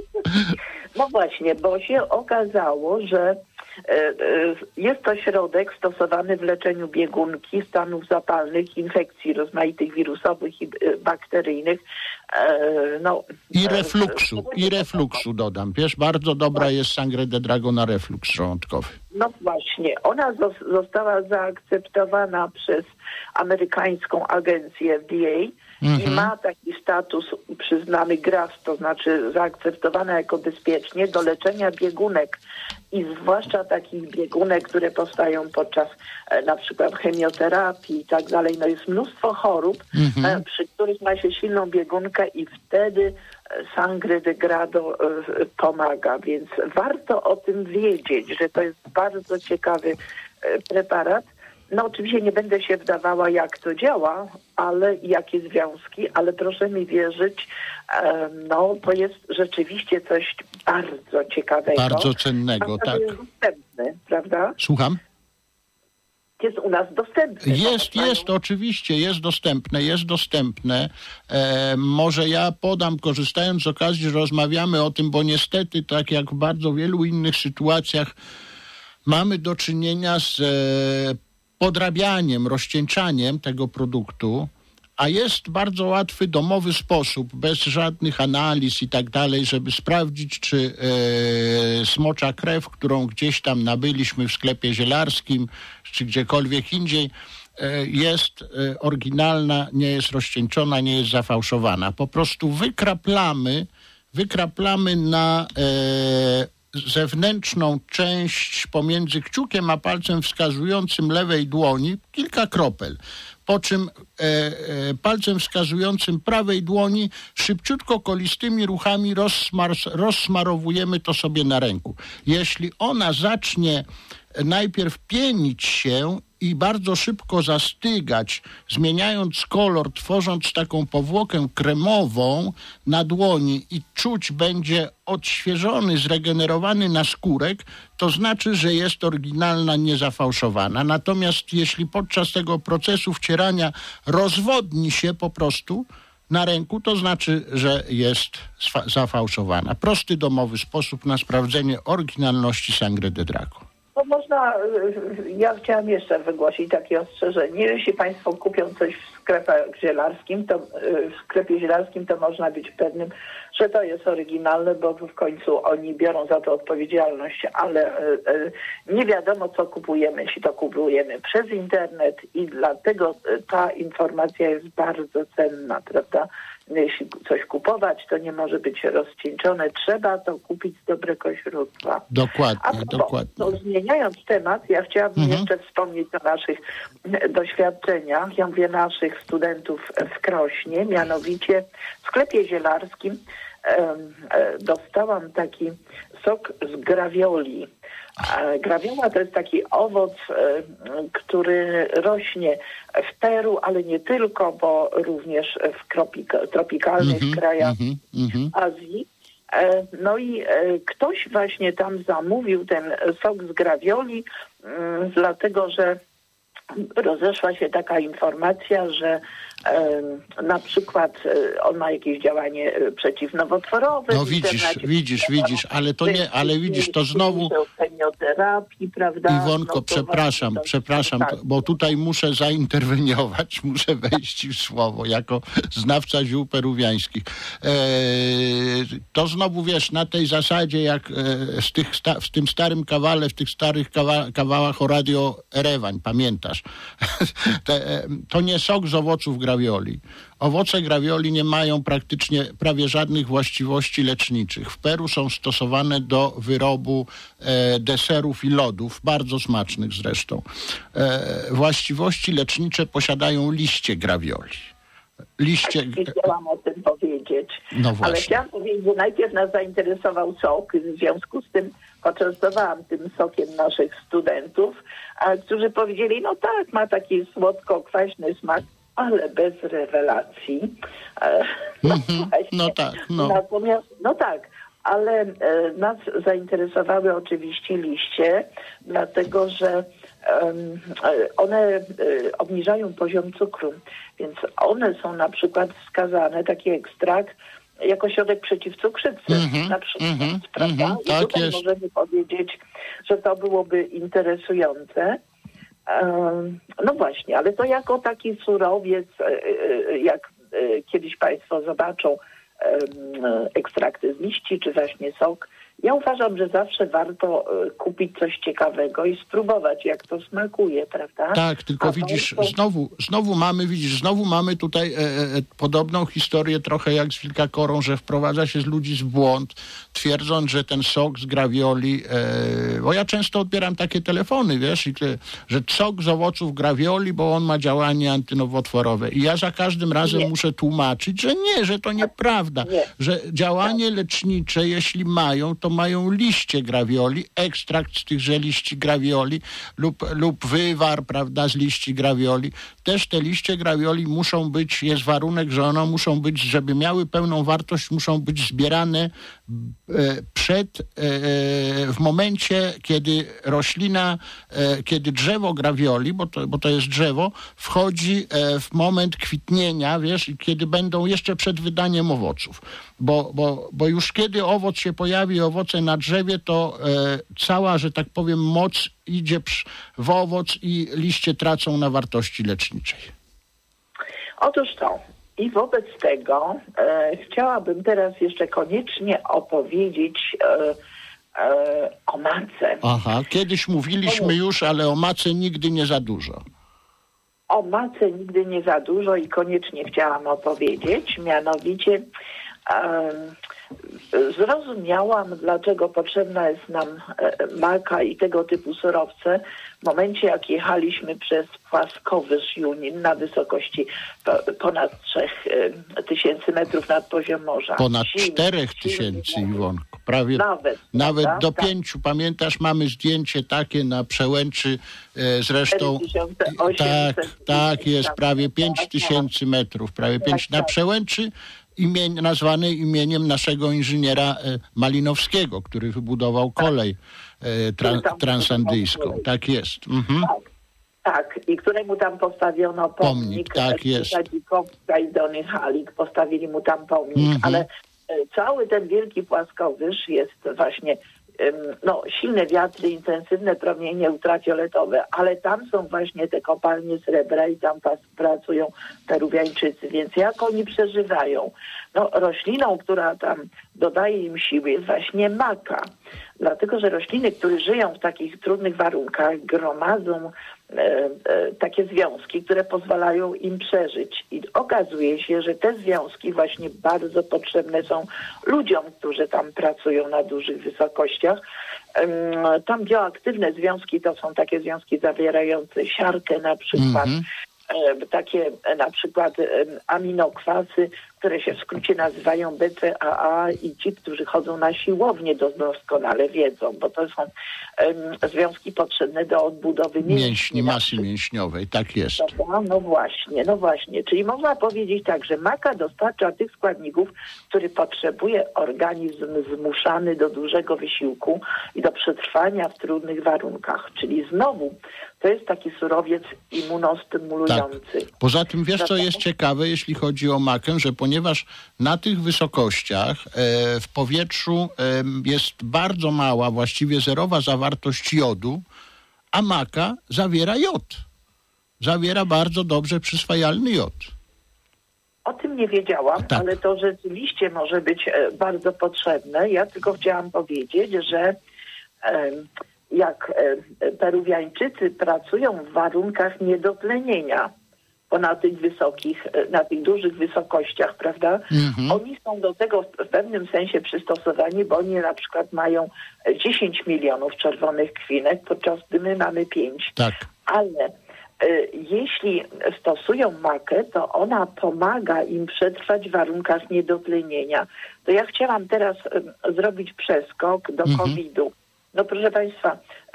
No właśnie, bo się okazało, że e, e, jest to środek stosowany w leczeniu biegunki, stanów zapalnych, infekcji rozmaitych wirusowych i e, bakteryjnych. E, no, I e, refluksu, i refluksu dodam. Wiesz, bardzo dobra jest Sangre de Drago na refluks żołądkowy. No właśnie, ona zos- została zaakceptowana przez amerykańską agencję F D A Mhm. i ma taki status przyznany G R A S, to znaczy zaakceptowana jako bezpiecznie do leczenia biegunek i zwłaszcza takich biegunek, które powstają podczas e, na przykład chemioterapii i tak dalej. No jest mnóstwo chorób, Mhm. e, przy których ma się silną biegunkę i wtedy e, Sangre de Grado e, pomaga, więc warto o tym wiedzieć, że to jest bardzo ciekawy e, preparat. No oczywiście nie będę się wdawała, jak to działa, ale jakie związki, ale proszę mi wierzyć, e, no to jest rzeczywiście coś bardzo ciekawego. Bardzo cennego, A to tak. jest dostępny, prawda? Słucham? Jest u nas dostępny. Jest, jest, oczywiście, jest dostępne, jest dostępne. E, może ja podam, korzystając z okazji, że rozmawiamy o tym, bo niestety, tak jak w bardzo wielu innych sytuacjach, mamy do czynienia z e, podrabianiem, rozcieńczaniem tego produktu, a jest bardzo łatwy, domowy sposób, bez żadnych analiz i tak dalej, żeby sprawdzić, czy e, smocza krew, którą gdzieś tam nabyliśmy w sklepie zielarskim, czy gdziekolwiek indziej, e, jest e, oryginalna, nie jest rozcieńczona, nie jest zafałszowana. Po prostu wykraplamy, wykraplamy na e, zewnętrzną część pomiędzy kciukiem a palcem wskazującym lewej dłoni kilka kropel, po czym e, e, palcem wskazującym prawej dłoni szybciutko kolistymi ruchami rozsmar, rozsmarowujemy to sobie na ręku. Jeśli ona zacznie najpierw pienić się i bardzo szybko zastygać, zmieniając kolor, tworząc taką powłokę kremową na dłoni i czuć będzie odświeżony, zregenerowany naskórek, to znaczy, że jest oryginalna, niezafałszowana. Natomiast jeśli podczas tego procesu wcierania rozwodni się po prostu na ręku, to znaczy, że jest sfa- zafałszowana. Prosty, domowy sposób na sprawdzenie oryginalności Sangre de Drago. To można, ja chciałam jeszcze wygłosić takie ostrzeżenie. Jeśli Państwo kupią coś w sklepie zielarskim, to w sklepie zielarskim to można być pewnym, że to jest oryginalne, bo w końcu oni biorą za to odpowiedzialność, ale nie wiadomo, co kupujemy, jeśli to kupujemy przez internet i dlatego ta informacja jest bardzo cenna, prawda? Jeśli coś kupować, to nie może być rozcieńczone. Trzeba to kupić z dobrego źródła. Dokładnie, A to, dokładnie. To zmieniając temat, ja chciałabym Mhm. jeszcze wspomnieć o naszych doświadczeniach, ja mówię naszych studentów w Krośnie, mianowicie w sklepie zielarskim em, e, dostałam taki sok z grawioli. E, Grawiola to jest taki owoc, e, który rośnie w Peru, ale nie tylko, bo również w tropik- tropikalnych Mhm, krajach mhm, mhm. Azji. E, No i e, ktoś właśnie tam zamówił ten sok z grawioli, mm, dlatego że rozeszła się taka informacja, że Na przykład on ma jakieś działanie przeciwnowotworowe. No widzisz, widzisz, widzisz, ale to nie, ale widzisz, to znowu... Chemioterapii, prawda? Iwonko, no, przepraszam, to, przepraszam, tak. bo tutaj muszę zainterweniować, muszę wejść w słowo, jako znawca ziół peruwiańskich. E, to znowu, wiesz, na tej zasadzie, jak e, z tych sta, w tym starym kawale, w tych starych kawa, kawałach o Radio Erewań, pamiętasz? Te, e, to nie sok z owoców grawioli. Owoce grawioli nie mają praktycznie prawie żadnych właściwości leczniczych. W Peru są stosowane do wyrobu e, deserów i lodów, bardzo smacznych zresztą. E, właściwości lecznicze posiadają liście grawioli. Liście... Nie chciałam o tym powiedzieć, no ale chciałam powiedzieć, że najpierw nas zainteresował sok. W związku z tym poczęstowałam tym sokiem naszych studentów, a którzy powiedzieli, no tak, ma taki słodko-kwaśny smak, ale bez rewelacji. No, mm-hmm. no tak, no. Natomiast, no tak, ale e, nas zainteresowały oczywiście liście, dlatego że e, one e, obniżają poziom cukru, więc one są na przykład wskazane, taki ekstrakt, jako środek przeciwcukrzycy. Mm-hmm, na przykład, mm-hmm, prawda? Mm-hmm, I tak tutaj jest. możemy powiedzieć, że to byłoby interesujące. No właśnie, ale to jako taki surowiec, jak kiedyś Państwo zobaczą ekstrakty z liści, czy właśnie sok, ja uważam, że zawsze warto kupić coś ciekawego i spróbować, jak to smakuje, prawda? Tak, tylko A widzisz, to... znowu, znowu mamy, widzisz, znowu mamy tutaj e, e, podobną historię trochę jak z wilkakorą, że wprowadza się z ludzi w błąd, twierdząc, że ten sok z grawioli, e, bo ja często odbieram takie telefony, wiesz, i, że sok z owoców grawioli, bo on ma działanie antynowotworowe. I ja za każdym razem nie. muszę tłumaczyć, że nie, że to nieprawda, nie. że działanie lecznicze, jeśli mają, to mają liście grawioli, ekstrakt z tychże liści grawioli lub, lub wywar, prawda, z liści grawioli. Też te liście grawioli muszą być, jest warunek, że one muszą być, żeby miały pełną wartość, muszą być zbierane e, przed, e, w momencie, kiedy roślina, e, kiedy drzewo grawioli, bo to, bo to jest drzewo, wchodzi e, w moment kwitnienia, wiesz, i kiedy będą jeszcze przed wydaniem owoców. Bo, bo, bo już kiedy owoc się pojawi, owoce na drzewie, to e, cała, że tak powiem, moc idzie w owoc i liście tracą na wartości leczniczej. Otóż to. I wobec tego e, chciałabym teraz jeszcze koniecznie opowiedzieć e, e, o mace. Aha, kiedyś mówiliśmy już, ale o mace nigdy nie za dużo. O mace nigdy nie za dużo i koniecznie chciałam opowiedzieć, mianowicie zrozumiałam, dlaczego potrzebna jest nam maka i tego typu surowce w momencie, jak jechaliśmy przez płaskowyż Junin na wysokości ponad trzech tysięcy metrów nad poziom morza. Ponad czterech tysięcy, Iwonko. Prawie nawet, nawet prawda? do pięciu. Tak. Pamiętasz, mamy zdjęcie takie na Przełęczy, e, zresztą tak, tak jest, prawie pięć tysięcy metrów, prawie pięć na Przełęczy, imień, nazwanej imieniem naszego inżyniera e, Malinowskiego, który wybudował kolej e, tra, transandyjską. Tak jest. Mhm. Tak. Tak, i któremu tam postawiono pomnik. Pomnik, tak jest. Dzikowska i Dony Halik postawili mu tam pomnik, mm-hmm. ale cały ten wielki płaskowyż jest właśnie, no, silne wiatry, intensywne promienie ultrafioletowe, ale tam są właśnie te kopalnie srebra i tam pracują Peruwiańczycy, więc jak oni przeżywają? No, rośliną, która tam dodaje im siły, jest właśnie maka. Dlatego, że rośliny, które żyją w takich trudnych warunkach, gromadzą e, e, takie związki, które pozwalają im przeżyć. I okazuje się, że te związki właśnie bardzo potrzebne są ludziom, którzy tam pracują na dużych wysokościach. E, tam bioaktywne związki to są takie związki zawierające siarkę na przykład, mm-hmm. takie na przykład aminokwasy, które się w skrócie nazywają B C A A i ci, którzy chodzą na siłownię, doskonale wiedzą, bo to są um, związki potrzebne do odbudowy mięśni. Mięśni, masy mięśniowej, tak jest. No, no właśnie, no właśnie. Czyli można powiedzieć tak, że maka dostarcza tych składników, który potrzebuje organizm zmuszany do dużego wysiłku i do przetrwania w trudnych warunkach. Czyli znowu to jest taki surowiec immunostymulujący. Tak. Poza tym wiesz, co jest ciekawe, jeśli chodzi o makę, że ponieważ na tych wysokościach e, w powietrzu e, jest bardzo mała, właściwie zerowa zawartość jodu, a maka zawiera jod. Zawiera bardzo dobrze przyswajalny jod. O tym nie wiedziałam, tak. ale to rzeczywiście może być e, bardzo potrzebne. Ja tylko chciałam powiedzieć, że e, jak e, Peruwiańczycy pracują w warunkach niedotlenienia, bo na tych wysokich, na tych dużych wysokościach, prawda, mhm. oni są do tego w pewnym sensie przystosowani, bo oni na przykład mają dziesięć milionów czerwonych krwinek, podczas gdy my mamy pięć. Tak. Ale jeśli stosują makę, to ona pomaga im przetrwać w warunkach niedotlenienia. To ja chciałam teraz zrobić przeskok do mhm. kowida. No proszę Państwa,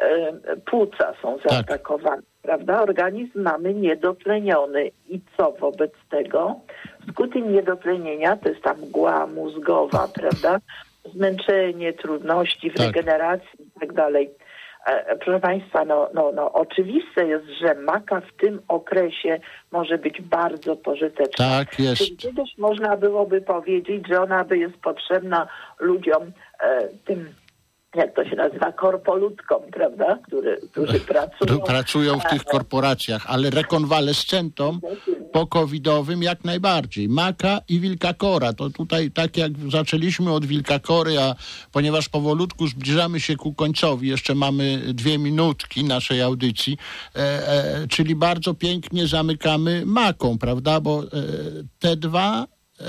płuca są zaatakowane, tak. prawda? Organizm mamy niedotleniony. I co wobec tego? Skutkiem niedotlenienia to jest ta mgła mózgowa, prawda? Zmęczenie, trudności w tak. regeneracji i tak dalej. Proszę Państwa, no, no, no oczywiste jest, że maka w tym okresie może być bardzo pożyteczna. Tak jest. Czyli kiedyś można byłoby powiedzieć, że ona by jest potrzebna ludziom e, tym, jak to się nazywa, korpoludkom, prawda, Który, którzy pracują. Pracują w tych korporacjach, ale rekonwalescentom po-covidowym jak najbardziej. Maka i wilkakora. To tutaj tak jak zaczęliśmy od wilkakory, a ponieważ powolutku zbliżamy się ku końcowi, jeszcze mamy dwie minutki naszej audycji, e, e, czyli bardzo pięknie zamykamy maką, prawda, bo e, te dwa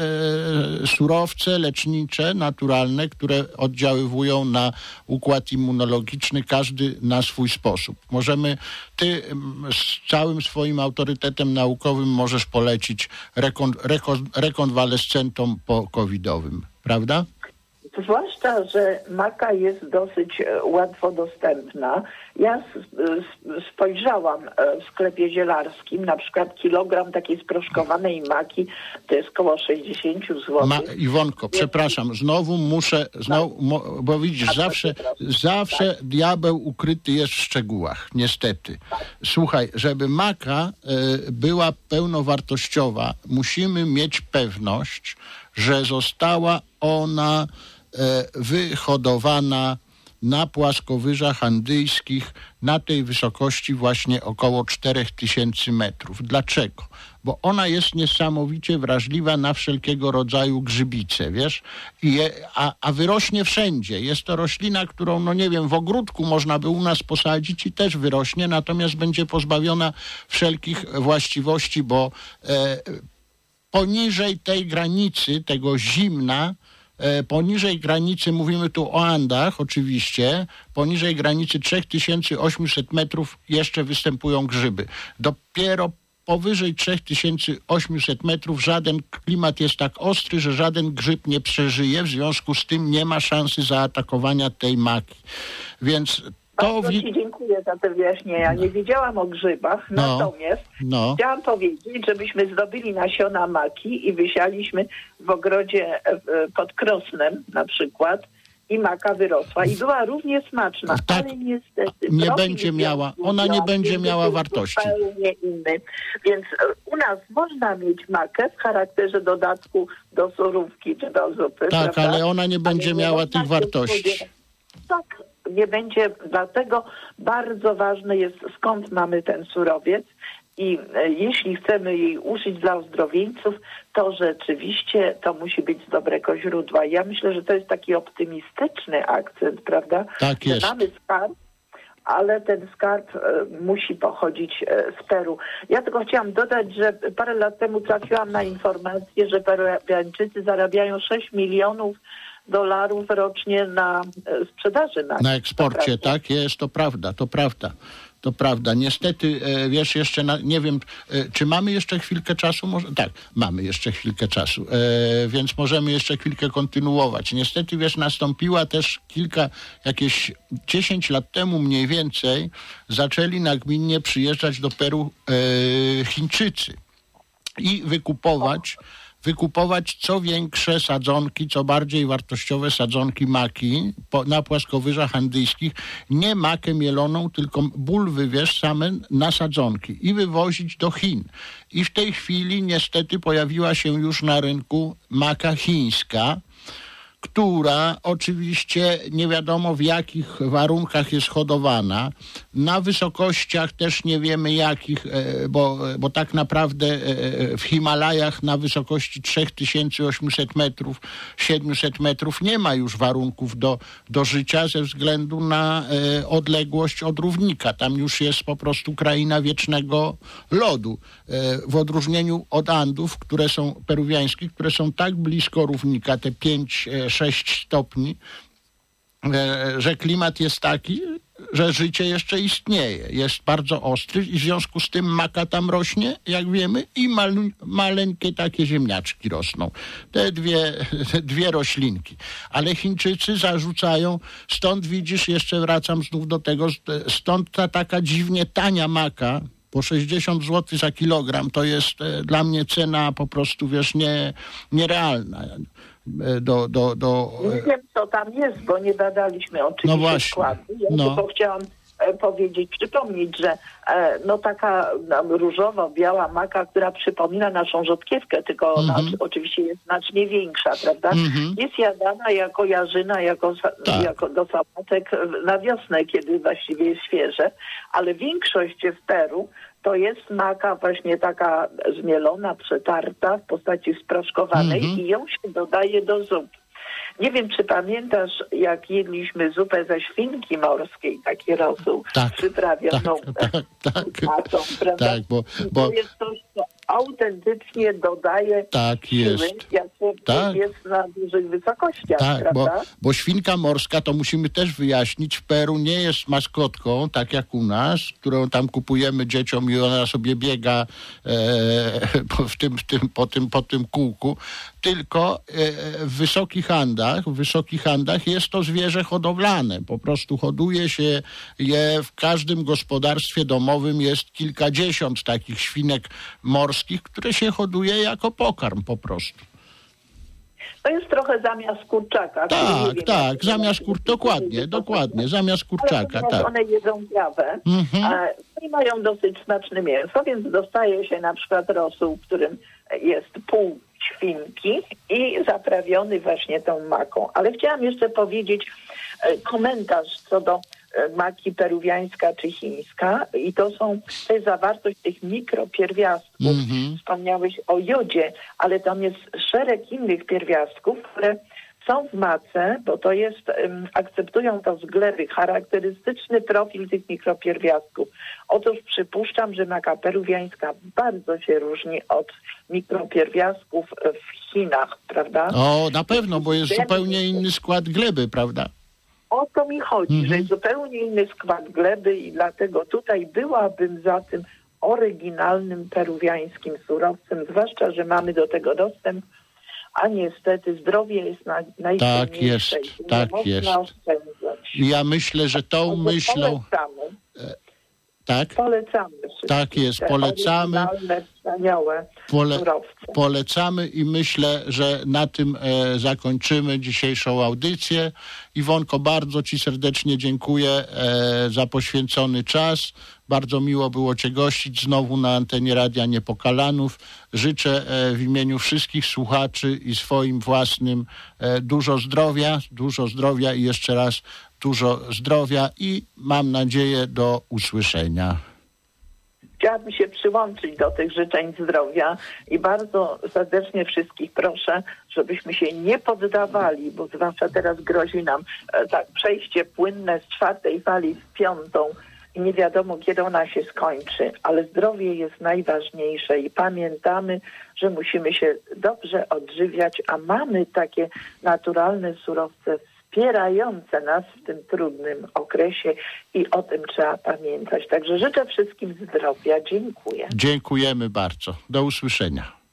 E, surowce lecznicze, naturalne, które oddziaływują na układ immunologiczny, każdy na swój sposób. Możemy, ty z całym swoim autorytetem naukowym możesz polecić rekon, rekon, rekonwalescentom po-covidowym, prawda? Zwłaszcza, że maka jest dosyć łatwo dostępna. Ja spojrzałam w sklepie zielarskim, na przykład kilogram takiej sproszkowanej maki to jest koło sześćdziesiąt złotych. Ma, Iwonko, przepraszam, znowu muszę, znowu, mo, bo widzisz, zawsze, zawsze tak. diabeł ukryty jest w szczegółach, niestety. Tak. Słuchaj, żeby maka y, była pełnowartościowa, musimy mieć pewność, że została ona wyhodowana na płaskowyżach andyjskich na tej wysokości właśnie około czterech tysięcy metrów. Dlaczego? Bo ona jest niesamowicie wrażliwa na wszelkiego rodzaju grzybice, wiesz? I je, a, a wyrośnie wszędzie. Jest to roślina, którą, no nie wiem, w ogródku można by u nas posadzić i też wyrośnie, natomiast będzie pozbawiona wszelkich właściwości, bo e, poniżej tej granicy, tego zimna, poniżej granicy, mówimy tu o Andach oczywiście, poniżej granicy trzy tysiące osiemset metrów jeszcze występują grzyby. Dopiero powyżej trzy tysiące osiemset metrów żaden klimat jest tak ostry, że żaden grzyb nie przeżyje, w związku z tym nie ma szansy zaatakowania tej maki. Więc to... Bardzo Ci dziękuję za te wyjaśnienia. Nie wiedziałam o grzybach, no, natomiast no. chciałam powiedzieć, żebyśmy zdobyli nasiona maki i wysialiśmy w ogrodzie pod Krosnem na przykład i maka wyrosła i była równie smaczna, tak, ale niestety nie będzie miała, ona nie będzie miała wartości. Zupełnie inny. Więc u nas można mieć makę w charakterze dodatku do surówki czy do zupy. Tak, prawda? ale ona nie będzie ale miała nie tych wartości. Tak, nie będzie, dlatego bardzo ważne jest, skąd mamy ten surowiec i e, jeśli chcemy jej użyć dla ozdrowieńców, to rzeczywiście to musi być z dobrego źródła. Ja myślę, że to jest taki optymistyczny akcent, prawda? Tak jest. Że mamy skarb, ale ten skarb e, musi pochodzić e, z Peru. Ja tylko chciałam dodać, że parę lat temu trafiłam na informację, że Peruwiańczycy zarabiają sześć milionów dolarów rocznie na sprzedaży. Na, na eksporcie, tak? Jest, to prawda, to prawda. To prawda. Niestety, e, wiesz, jeszcze na, nie wiem, e, czy mamy jeszcze chwilkę czasu? Może, tak, mamy jeszcze chwilkę czasu, e, więc możemy jeszcze chwilkę kontynuować. Niestety, wiesz, nastąpiła też kilka, jakieś dziesięć lat temu mniej więcej, zaczęli nagminnie przyjeżdżać do Peru e, Chińczycy i wykupować wykupować co większe sadzonki, co bardziej wartościowe sadzonki maki po, na płaskowyżach andyjskich, nie makę mieloną, tylko bulwy, wiesz, same na sadzonki i wywozić do Chin. I w tej chwili niestety pojawiła się już na rynku maka chińska, która oczywiście nie wiadomo w jakich warunkach jest hodowana. Na wysokościach też nie wiemy jakich, bo, bo tak naprawdę w Himalajach na wysokości trzy tysiące osiemset metrów, siedemset metrów nie ma już warunków do, do życia ze względu na odległość od równika. Tam już jest po prostu kraina wiecznego lodu. W odróżnieniu od Andów, które są peruwiańskie, które są tak blisko równika, te pięć sześć stopni, że klimat jest taki, że życie jeszcze istnieje. Jest bardzo ostry i w związku z tym maka tam rośnie, jak wiemy, i malu, maleńkie takie ziemniaczki rosną. Te dwie, te dwie roślinki. Ale Chińczycy zarzucają, stąd widzisz, jeszcze wracam znów do tego, stąd ta taka dziwnie tania maka, po sześćdziesiąt złotych za kilogram, to jest e, dla mnie cena po prostu, wiesz, nie, nierealna. Do, do, do... Nie wiem, co tam jest, bo nie badaliśmy oczywiście no właśnie. składu. Ja no. tylko chciałam e, powiedzieć, przypomnieć, że e, no taka no, różowo-biała maka, która przypomina naszą rzodkiewkę, tylko ona Mhm. oczywiście jest znacznie większa, prawda? Mhm. Jest jadana jako jarzyna, jako, Tak. jako do sałatek na wiosnę, kiedy właściwie jest świeże, ale większość w Peru to jest maka właśnie taka zmielona, przetarta w postaci sproszkowanej Mhm. i ją się dodaje do zup. Nie wiem, czy pamiętasz, jak jedliśmy zupę ze świnki morskiej, taki rosół Tak, przyprawioną tak, tak, tak. matą, prawda? Tak, bo, I bo to jest coś, co autentycznie dodaje tak siły, jest. jak człowiek Tak. jest na dużych wysokościach, Tak, bo, prawda? bo świnka morska, to musimy też wyjaśnić, w Peru nie jest maskotką, tak jak u nas, którą tam kupujemy dzieciom i ona sobie biega e, po, w tym, w tym, po, tym, po tym kółku, tylko e, w wysokich Andach, w wysokich Andach jest to zwierzę hodowlane. Po prostu hoduje się je w każdym gospodarstwie domowym, jest kilkadziesiąt takich świnek morskich, które się hoduje jako pokarm po prostu. To jest trochę zamiast kurczaka. który nie Tak, wiem, tak, jak zamiast to kur... nazywa. dokładnie, dokładnie, zamiast kurczaka, Ale tak. one jedzą trawę Mhm. e, i mają dosyć smaczne mięso, więc dostaje się na przykład rosół, w którym jest pół świnki i zaprawiony właśnie tą maką. Ale chciałam jeszcze powiedzieć e, komentarz co do e, maki peruwiańska czy chińska i to są, to jest zawartość tych mikropierwiastków. Mhm. Wspomniałeś o jodzie, ale tam jest szereg innych pierwiastków, które są w mace, bo to jest, um, akceptują to z gleby, charakterystyczny profil tych mikropierwiastków. Otóż przypuszczam, że maka peruwiańska bardzo się różni od mikropierwiastków w Chinach, prawda? O, na pewno, bo jest zupełnie inny skład gleby, prawda? O to mi chodzi, Mhm. że jest zupełnie inny skład gleby i dlatego tutaj byłabym za tym oryginalnym peruwiańskim surowcem, zwłaszcza, że mamy do tego dostęp, a niestety zdrowie jest na, najcenniejsze. jest, i nie tak można jest. oszczędzać. I ja myślę, że tą Także myślą... Polecamy, Tak? polecamy wszystkim Tak jest, te polecamy. oryginalne, wspaniałe Pole, surowce. polecamy i myślę, że na tym e, zakończymy dzisiejszą audycję. Iwonko, bardzo Ci serdecznie dziękuję e, za poświęcony czas. Bardzo miło było Cię gościć znowu na antenie Radia Niepokalanów. Życzę e, w imieniu wszystkich słuchaczy i swoim własnym e, dużo zdrowia, dużo zdrowia i jeszcze raz dużo zdrowia i mam nadzieję do usłyszenia. Chciałabym się przyłączyć do tych życzeń zdrowia i bardzo serdecznie wszystkich proszę, żebyśmy się nie poddawali, bo zwłaszcza teraz grozi nam e, tak przejście płynne z czwartej fali w piątą i nie wiadomo, kiedy ona się skończy, ale zdrowie jest najważniejsze i pamiętamy, że musimy się dobrze odżywiać, a mamy takie naturalne surowce wspierające nas w tym trudnym okresie i o tym trzeba pamiętać. Także życzę wszystkim zdrowia. Dziękuję. Dziękujemy bardzo. Do usłyszenia.